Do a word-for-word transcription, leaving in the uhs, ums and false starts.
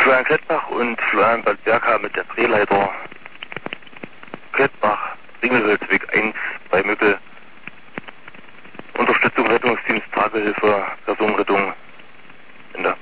Florian Klettbach und Florian Berger mit der Drehleiter Klettbach, Ringelhölzweg.